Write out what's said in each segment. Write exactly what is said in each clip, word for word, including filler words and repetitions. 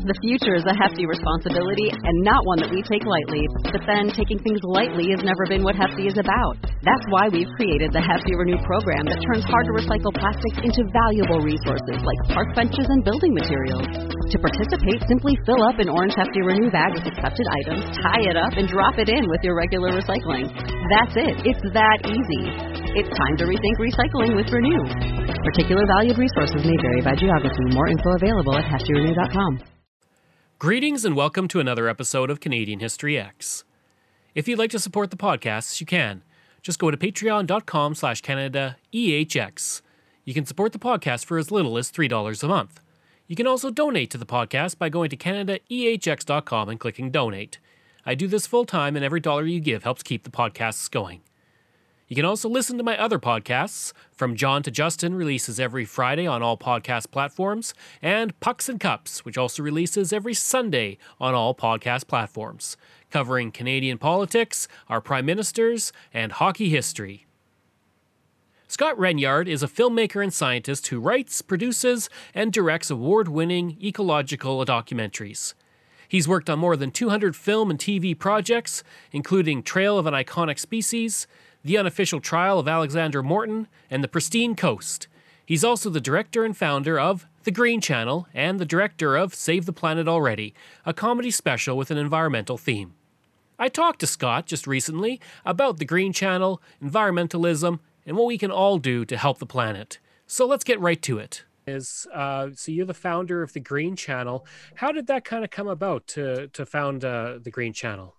The future is a hefty responsibility and not one that we take lightly. But then, taking things lightly has never been what Hefty is about. That's why we've created the Hefty Renew program that turns hard-to-recycle plastics into valuable resources like park benches and building materials. To participate, simply fill up an orange Hefty Renew bag with accepted items, tie it up, and drop it in with your regular recycling. That's it. It's that easy. It's time to rethink recycling with Renew. Particular valued resources may vary by geography. More info available at hefty renew dot com. Greetings and welcome to another episode of Canadian History X. If you'd like to support the podcast, you can. Just go to patreon.com slash Canada EHX. You can support the podcast for as little as three dollars a month. You can also donate to the podcast by going to canada e h x dot com and clicking donate. I do this full time and every dollar you give helps keep the podcasts going. You can also listen to my other podcasts. From John to Justin releases every Friday on all podcast platforms, and Pucks and Cups, which also releases every Sunday on all podcast platforms, covering Canadian politics, our prime ministers, and hockey history. Scott Renyard is a filmmaker and scientist who writes, produces, and directs award-winning ecological documentaries. He's worked on more than two hundred film and T V projects, including Trail of an Iconic Species, The Unofficial Trial of Alexander Morton, and The Pristine Coast. He's also the director and founder of The Green Channel and the director of Save the Planet Already, a comedy special with an environmental theme. I talked to Scott just recently about The Green Channel, environmentalism, and what we can all do to help the planet. So let's get right to it. Is uh, so you're the founder of The Green Channel. How did that kind of come about to, to found uh, The Green Channel?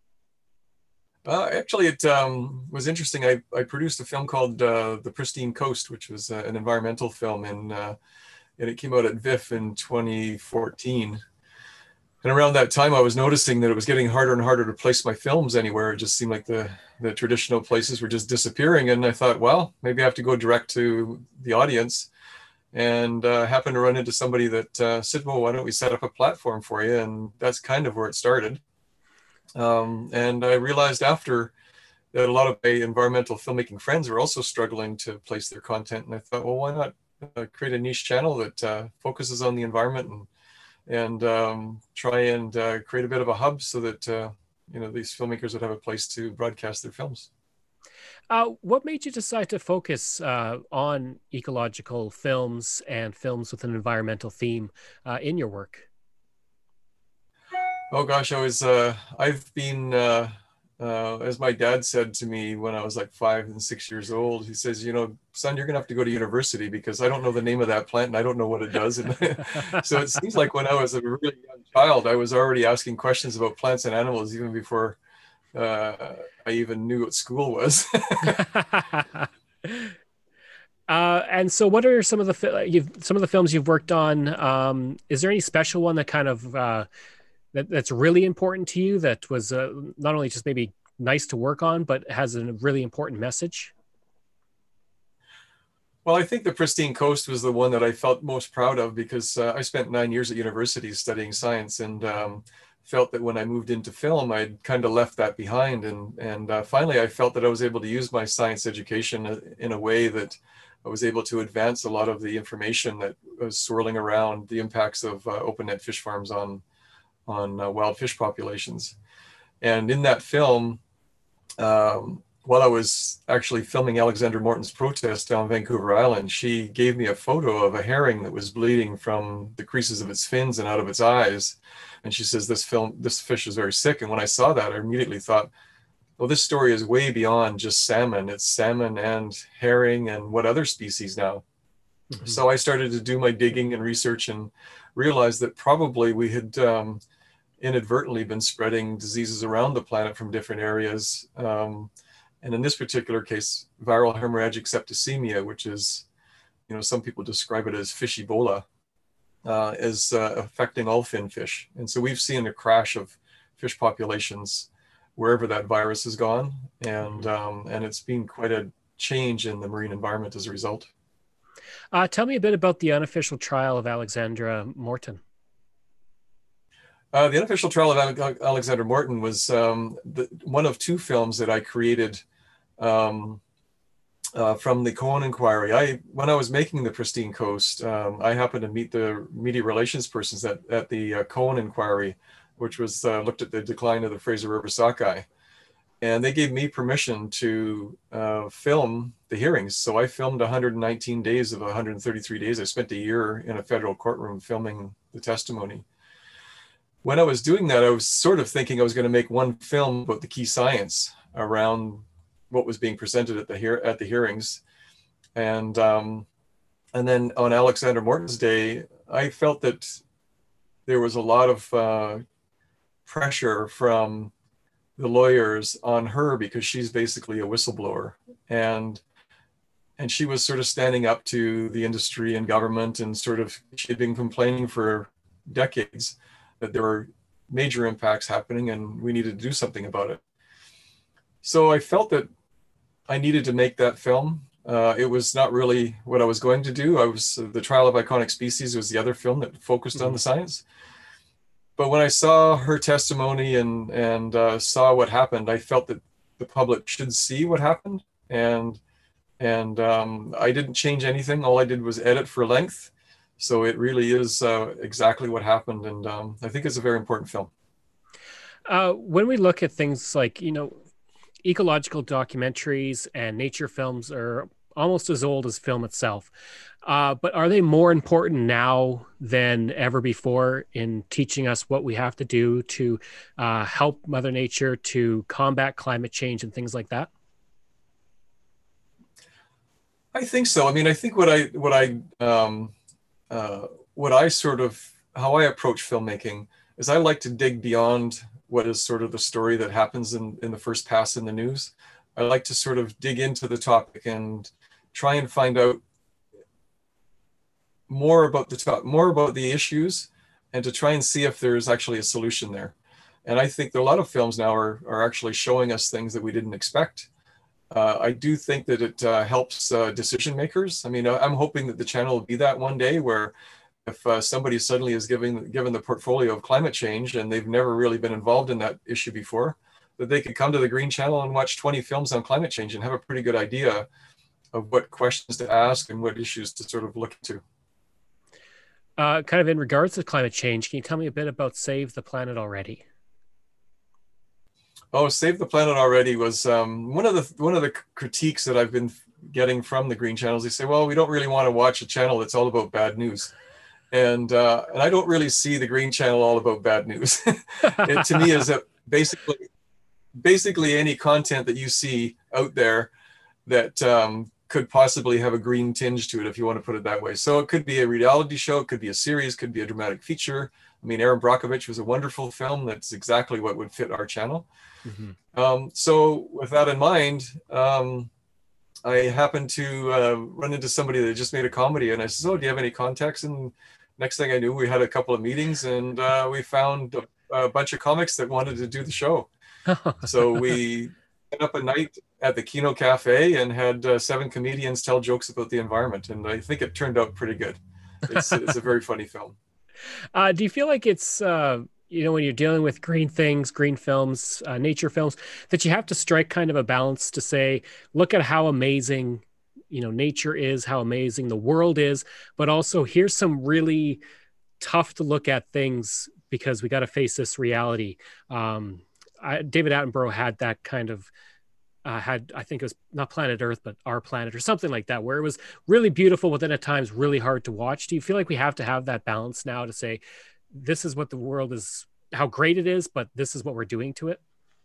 Uh, actually, it um, was interesting. I, I produced a film called uh, The Pristine Coast, which was uh, an environmental film, and, uh, and it came out at V I F in twenty fourteen. And around that time, I was noticing that it was getting harder and harder to place my films anywhere. It just seemed like the, the traditional places were just disappearing. And I thought, well, maybe I have to go direct to the audience. And uh, happened to run into somebody that uh, said, well, why don't we set up a platform for you? And that's kind of where it started. Um, and I realized after that a lot of my environmental filmmaking friends were also struggling to place their content. And I thought, well, why not uh, create a niche channel that uh, focuses on the environment and and um, try and uh, create a bit of a hub so that, uh, you know, these filmmakers would have a place to broadcast their films. Uh, what made you decide to focus uh, on ecological films and films with an environmental theme uh, in your work? Oh gosh, I was, uh, I've been, uh, uh, as my dad said to me when I was like five and six years old, he says, you know, son, you're gonna have to go to university because I don't know the name of that plant and I don't know what it does. And so it seems like when I was a really young child, I was already asking questions about plants and animals even before uh, I even knew what school was. Uh, and so what are some of the, you've, some of the films you've worked on? Um, is there any special one that kind of, uh, That, that's really important to you, that was uh, not only just maybe nice to work on, but has a really important message? Well, I think The Pristine Coast was the one that I felt most proud of because uh, I spent nine years at university studying science and um, felt that when I moved into film, I'd kind of left that behind. And, and uh, finally, I felt that I was able to use my science education in a way that I was able to advance a lot of the information that was swirling around the impacts of uh, open net fish farms on on uh, wild fish populations. And in that film, um, while I was actually filming Alexander Morton's protest on Vancouver Island, she gave me a photo of a herring that was bleeding from the creases of its fins and out of its eyes. And she says, this film, this fish is very sick. And when I saw that, I immediately thought, well, this story is way beyond just salmon. It's salmon and herring and what other species now? Mm-hmm. So I started to do my digging and research and realized that probably we had um, inadvertently been spreading diseases around the planet from different areas. Um, and in this particular case, viral hemorrhagic septicemia, which is, you know, some people describe it as fish Ebola, uh, is uh, affecting all fin fish. And so we've seen a crash of fish populations wherever that virus has gone. And, um, and it's been quite a change in the marine environment as a result. Uh, tell me a bit about The Unofficial Trial of Alexandra Morton. Uh, the Unofficial Trial of Alexander Morton was um, the, one of two films that I created um, uh, from the Cohen Inquiry. I, when I was making the Pristine Coast, um, I happened to meet the media relations persons at, at the uh, Cohen Inquiry, which was uh, looked at the decline of the Fraser River sockeye. And they gave me permission to uh, film the hearings. So I filmed one hundred nineteen days of one hundred thirty-three days. I spent a year in a federal courtroom filming the testimony. When I was doing that, I was sort of thinking I was going to make one film about the key science around what was being presented at the hear at the hearings. And um, and then on Alexander Morton's day, I felt that there was a lot of uh, pressure from the lawyers on her because she's basically a whistleblower, and and she was sort of standing up to the industry and government, and sort of she had been complaining for decades that there were major impacts happening and we needed to do something about it. So I felt that I needed to make that film. Uh, it was not really what I was going to do. I was uh, The Trial of Iconic Species was the other film that focused mm-hmm. on the science. But when I saw her testimony and and uh, saw what happened, I felt that the public should see what happened. And and um, I didn't change anything. All I did was edit for length. So it really is uh, exactly what happened. And um, I think it's a very important film. Uh, when we look at things like, you know, ecological documentaries and nature films are almost as old as film itself. Uh, but are they more important now than ever before in teaching us what we have to do to uh, help Mother Nature, to combat climate change and things like that? I think so. I mean, I think what I what I um, uh, what I sort of how I approach filmmaking is I like to dig beyond what is sort of the story that happens in in the first pass in the news. I like to sort of dig into the topic and try and find out more about the top, more about the issues, and to try and see if there's actually a solution there. And I think that a lot of films now are, are actually showing us things that we didn't expect. Uh, I do think that it uh, helps uh, decision makers. I mean, I'm hoping that the channel will be that one day where if uh, somebody suddenly is giving, given the portfolio of climate change and they've never really been involved in that issue before, that they could come to the Green Channel and watch twenty films on climate change and have a pretty good idea of what questions to ask and what issues to sort of look into. Uh, kind of in regards to climate change, can you tell me a bit about Save the Planet Already? Oh, Save the Planet Already was um, one of the one of the critiques that I've been getting from the Green Channels. They say, well, we don't really want to watch a channel that's all about bad news. And uh, and I don't really see the Green Channel all about bad news. It to me is a basically basically any content that you see out there that um, could possibly have a green tinge to it, if you want to put it that way. So it could be a reality show, it could be a series, could be a dramatic feature. I mean, Erin Brockovich was a wonderful film. That's exactly what would fit our channel. Mm-hmm. Um, so with that in mind, um, I happened to uh, run into somebody that just made a comedy, and I said, oh, do you have any contacts? And next thing I knew, we had a couple of meetings, and uh, we found a, a bunch of comics that wanted to do the show. So we went up a night at the Kino Cafe and had uh, seven comedians tell jokes about the environment. And I think it turned out pretty good. It's, it's a very funny film. Uh, do you feel like it's, uh, you know, when you're dealing with green things, green films, uh, nature films, that you have to strike kind of a balance to say, look at how amazing, you know, nature is, how amazing the world is, but also here's some really tough to look at things because we got to face this reality. Um, I, David Attenborough had that kind of, uh, had, I think it was not Planet Earth, but Our Planet or something like that, where it was really beautiful, but then at times really hard to watch. Do you feel like we have to have that balance now to say, this is what the world is, how great it is, but this is what we're doing to it?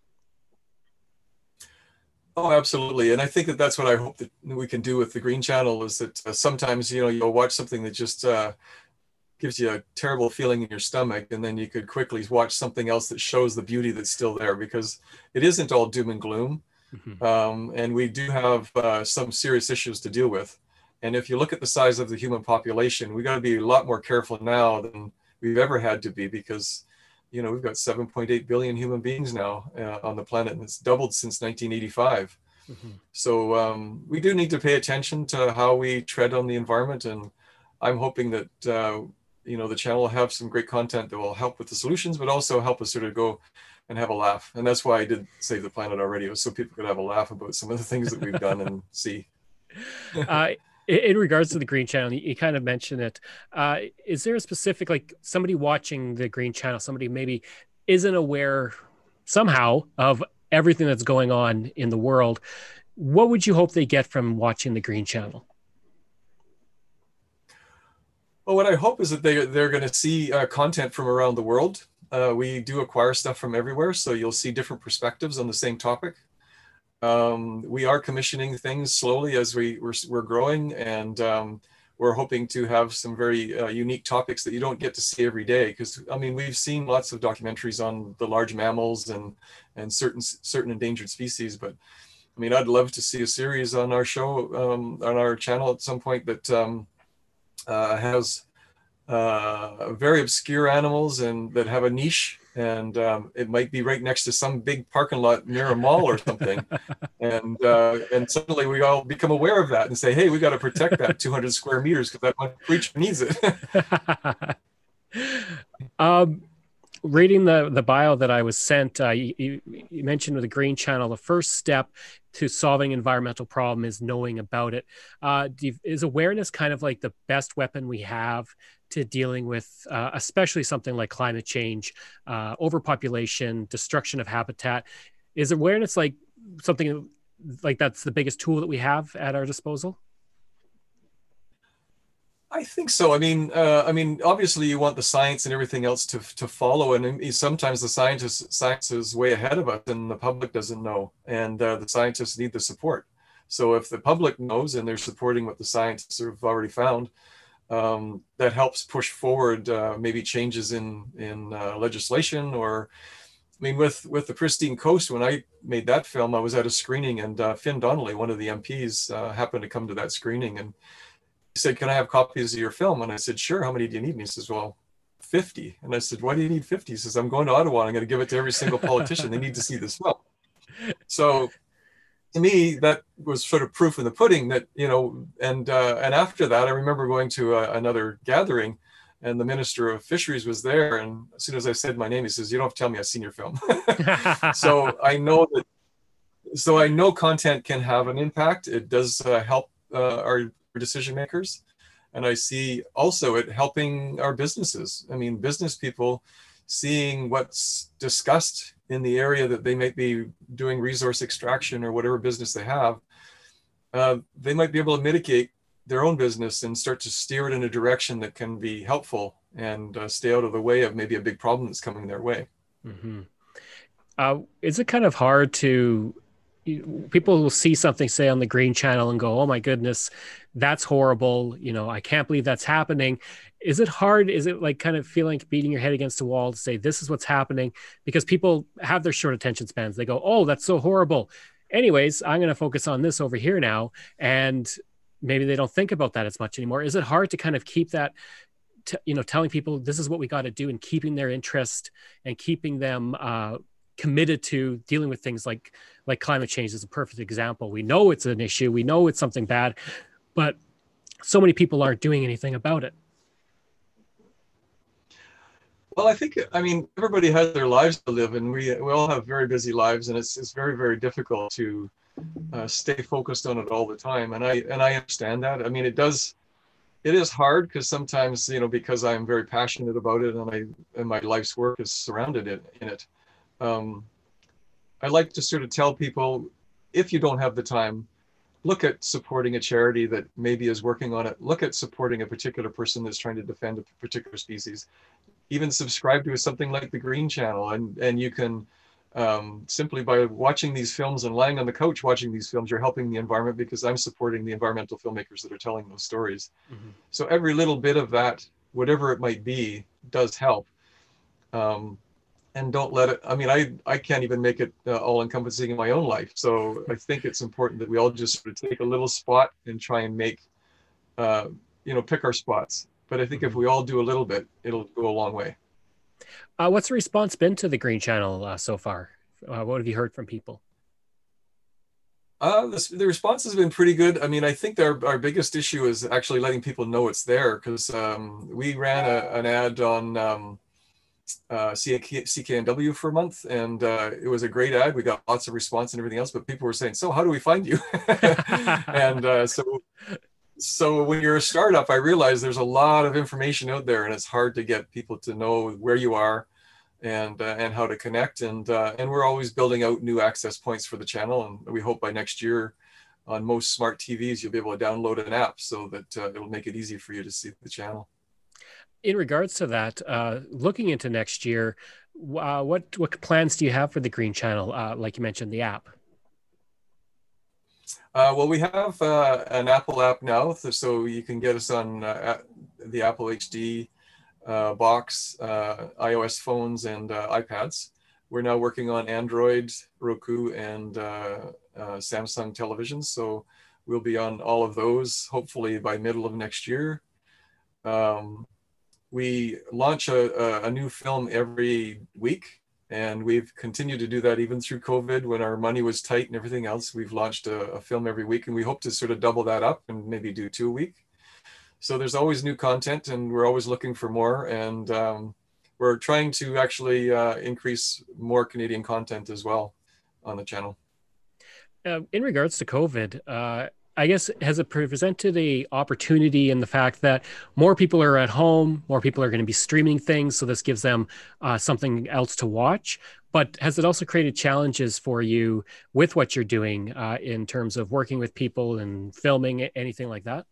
Oh, absolutely. And I think that that's what I hope that we can do with the Green Channel is that uh, sometimes, you know, you'll watch something that just uh, gives you a terrible feeling in your stomach, and then you could quickly watch something else that shows the beauty that's still there, because it isn't all doom and gloom. Mm-hmm. Um, and we do have uh, some serious issues to deal with. And if you look at the size of the human population, we got to be a lot more careful now than we've ever had to be, because, you know, we've got seven point eight billion human beings now uh, on the planet, and it's doubled since nineteen eighty-five. Mm-hmm. So um, we do need to pay attention to how we tread on the environment. And I'm hoping that, uh, you know, the channel will have some great content that will help with the solutions, but also help us sort of go and have a laugh. And that's why I did Save the Planet Already. It was so people could have a laugh about some of the things that we've done and see. uh, in, in regards to the Green Channel, you, you kind of mentioned it. Uh, is there a specific, like somebody watching the Green Channel, somebody maybe isn't aware somehow of everything that's going on in the world? What would you hope they get from watching the Green Channel? Well, what I hope is that they, they're going to see uh, content from around the world. Uh, we do acquire stuff from everywhere, so you'll see different perspectives on the same topic. Um, we are commissioning things slowly as we, we're, we're growing, and um, we're hoping to have some very uh, unique topics that you don't get to see every day. Because, I mean, we've seen lots of documentaries on the large mammals and, and certain, certain endangered species, but I mean, I'd love to see a series on our show, um, on our channel at some point that um, uh, has uh, very obscure animals and that have a niche, and um, it might be right next to some big parking lot near a mall or something. and uh, and suddenly we all become aware of that and say, hey, we got to protect that two hundred square meters because that one creature needs it. um, reading the, the bio that I was sent, uh, you, you mentioned with the Green Channel, the first step to solving environmental problem is knowing about it. Uh, do you, is awareness kind of like the best weapon we have to dealing with, uh, especially something like climate change, uh, overpopulation, destruction of habitat? Is awareness like something like that's the biggest tool that we have at our disposal? I think so. I mean, uh, I mean, obviously, you want the science and everything else to to follow, and sometimes the scientists science is way ahead of us, and the public doesn't know, and uh, the scientists need the support. So if the public knows and they're supporting what the scientists have already found, um, that helps push forward uh, maybe changes in in uh, legislation. Or, I mean, with with the Pristine Coast, when I made that film, I was at a screening, and uh, Finn Donnelly, one of the M Ps, uh, happened to come to that screening, and he said, can I have copies of your film? And I said, sure. How many do you need? And he says, well, fifty. And I said, why do you need fifty? He says, I'm going to Ottawa. I'm going to give it to every single politician. They need to see this film. So to me, that was sort of proof in the pudding that, you know, and uh, and after that, I remember going to a, another gathering, and the Minister of Fisheries was there. And as soon as I said my name, he says, you don't have to tell me I've seen your film. So I know that, so I know content can have an impact. It does uh, help uh, our decision makers, and I see also it helping our businesses. I mean, business people seeing what's discussed in the area that they might be doing resource extraction or whatever business they have, uh, they might be able to mitigate their own business and start to steer it in a direction that can be helpful and uh, stay out of the way of maybe a big problem that's coming their way. Mm-hmm. Uh, is it kind of hard to, people will see something, say, on the Green Channel and go, oh my goodness, that's horrible. You know, I can't believe that's happening. Is it hard? Is it like kind of feeling like beating your head against the wall to say, this is what's happening? Because people have their short attention spans. They go, oh, that's so horrible. Anyways, I'm going to focus on this over here now. And maybe they don't think about that as much anymore. Is it hard to kind of keep that, t- you know, telling people this is what we got to do and keeping their interest and keeping them uh, committed to dealing with things like like climate change is a perfect example. We know it's an issue. We know it's something bad, but so many people aren't doing anything about it. Well, I think, I mean, everybody has their lives to live, and we we all have very busy lives, and it's it's very, very difficult to uh, stay focused on it all the time. And I and I understand that. I mean, it does, it is hard because sometimes, you know, because I'm very passionate about it, and I and my life's work is surrounded in, in it. Um, I like to sort of tell people, if you don't have the time, look at supporting a charity that maybe is working on it. Look at supporting a particular person that's trying to defend a particular species. Even subscribe to something like the Green Channel, and and you can um, simply by watching these films and lying on the couch watching these films, you're helping the environment because I'm supporting the environmental filmmakers that are telling those stories. Mm-hmm. So every little bit of that, whatever it might be, does help. Um, and don't let it, I mean, I, I can't even make it uh, all encompassing in my own life. So I think it's important that we all just sort of take a little spot and try and make, uh, you know, pick our spots. But I think if we all do a little bit, it'll go a long way. Uh, what's the response been to the Green Channel uh, so far? Uh, what have you heard from people? Uh, the, the response has been pretty good. I mean, I think our, our biggest issue is actually letting people know it's there, because um, we ran a, an ad on um, uh, C K N W for a month, and uh, it was a great ad. We got lots of response and everything else, but people were saying, so how do we find you? and uh, so so when you're a startup, I realized there's a lot of information out there, and it's hard to get people to know where you are and uh, and how to connect. And uh, and we're always building out new access points for the channel, and we hope by next year on most smart T Vs you'll be able to download an app so that uh, it'll make it easy for you to see the channel. In regards to that, uh, looking into next year, uh, what what plans do you have for the Green Channel? Uh, like you mentioned, the app. Uh, well, we have uh, an Apple app now, so you can get us on uh, the Apple H D uh, box, uh, iOS phones, and uh, iPads. We're now working on Android, Roku, and uh, uh, Samsung televisions, so we'll be on all of those hopefully by middle of next year. Um, we launch a, a, a new film every week, and we've continued to do that even through COVID when our money was tight and everything else. We've launched a, a film every week, and we hope to sort of double that up and maybe do two a week. So there's always new content, and we're always looking for more. And um, we're trying to actually uh, increase more Canadian content as well on the channel. Uh, in regards to COVID, uh, I guess, has it presented a opportunity in the fact that more people are at home, more people are going to be streaming things, so this gives them uh, something else to watch? But has it also created challenges for you with what you're doing uh, in terms of working with people and filming, anything like that?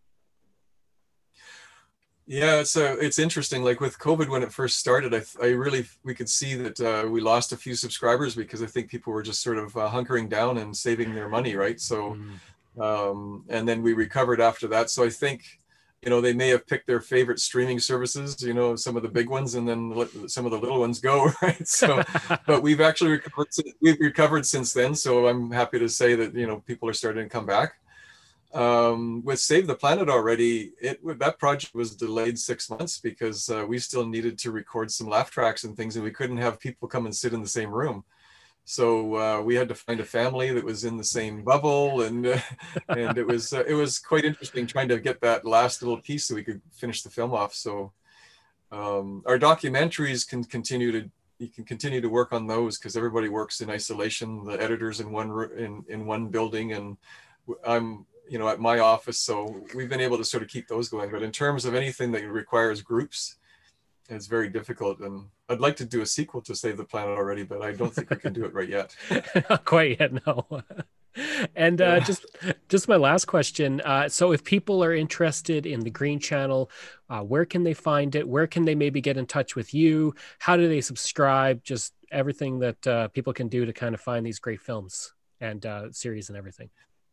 Yeah, it's uh, it's interesting. Like with COVID, when it first started, I, I really, we could see that uh, we lost a few subscribers because I think people were just sort of uh, hunkering down and saving their money, right? So, mm. um, and then we recovered after that. So I think, you know, they may have picked their favorite streaming services, you know, some of the big ones, and then let some of the little ones go, right? So, but we've actually recovered, we've recovered since then. So I'm happy to say that, you know, people are starting to come back. Um, with Save the Planet already, it that project was delayed six months because uh, we still needed to record some laugh tracks and things, and we couldn't have people come and sit in the same room. So uh, we had to find a family that was in the same bubble, and uh, and it was uh, it was quite interesting trying to get that last little piece so we could finish the film off. So um, our documentaries can continue to you can continue to work on those because everybody works in isolation. The editors in one in in one building, and I'm you know, at my office. So we've been able to sort of keep those going. But in terms of anything that requires groups, it's very difficult. And I'd like to do a sequel to Save the Planet already, but I don't think we can do it right yet. Not quite yet, no. And uh, yeah. just just my last question. Uh, so if people are interested in the Green Channel, uh, where can they find it? Where can they maybe get in touch with you? How do they subscribe? Just everything that uh, people can do to kind of find these great films and uh, series and everything.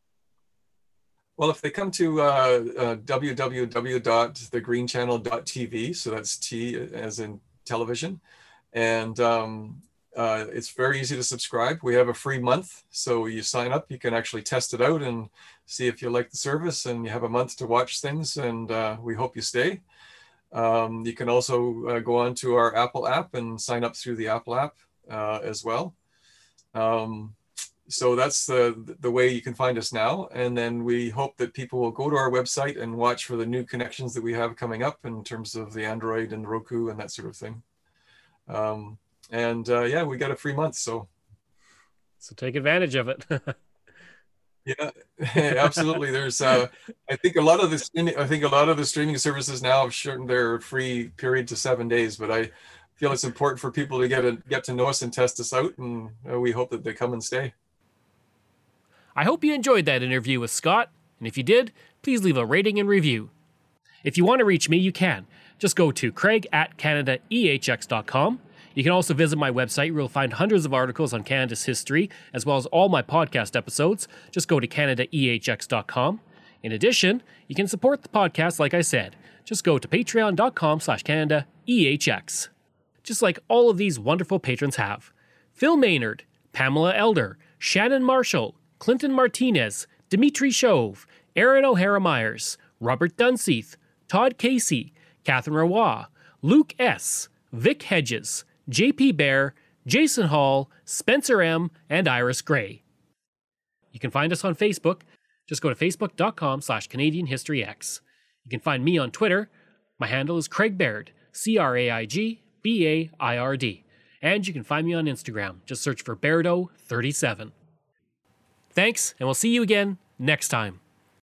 Well, if they come to uh, uh, w w w dot the green channel dot t v, so that's T as in television, and um, uh, it's very easy to subscribe. We have a free month, so you sign up, you can actually test it out and see if you like the service, and you have a month to watch things, and uh, we hope you stay. Um, you can also uh, go on to our Apple app and sign up through the Apple app uh, as well. Um, So that's the the way you can find us now. And then we hope that people will go to our website and watch for the new connections that we have coming up in terms of the Android and Roku and that sort of thing. Um, and uh, yeah, we got a free month. So so take advantage of it. Yeah, absolutely. There's, uh, I think a lot of the, I think a lot of the streaming services now have shortened their free period to seven days, but I feel it's important for people to get a, get to know us and test us out. And uh, we hope that they come and stay. I hope you enjoyed that interview with Scott, and if you did, please leave a rating and review. If you want to reach me, you can. Just go to craig at canada e h x dot com. You can also visit my website where you'll find hundreds of articles on Canada's history, as well as all my podcast episodes. Just go to canada e h x dot com. In addition, you can support the podcast like I said. Just go to patreon dot com slash canada e h x. Just like all of these wonderful patrons have. Phil Maynard, Pamela Elder, Shannon Marshall, Clinton Martinez, Dimitri Chauve, Aaron O'Hara Myers, Robert Dunseith, Todd Casey, Catherine Roy, Luke S., Vic Hedges, J P Bear, Jason Hall, Spencer M., and Iris Gray. You can find us on Facebook. Just go to facebook dot com slash Canadian History X. You can find me on Twitter. My handle is Craig Baird, C R A I G B A I R D. And you can find me on Instagram. Just search for Bairdo thirty-seven. Thanks, and we'll see you again next time.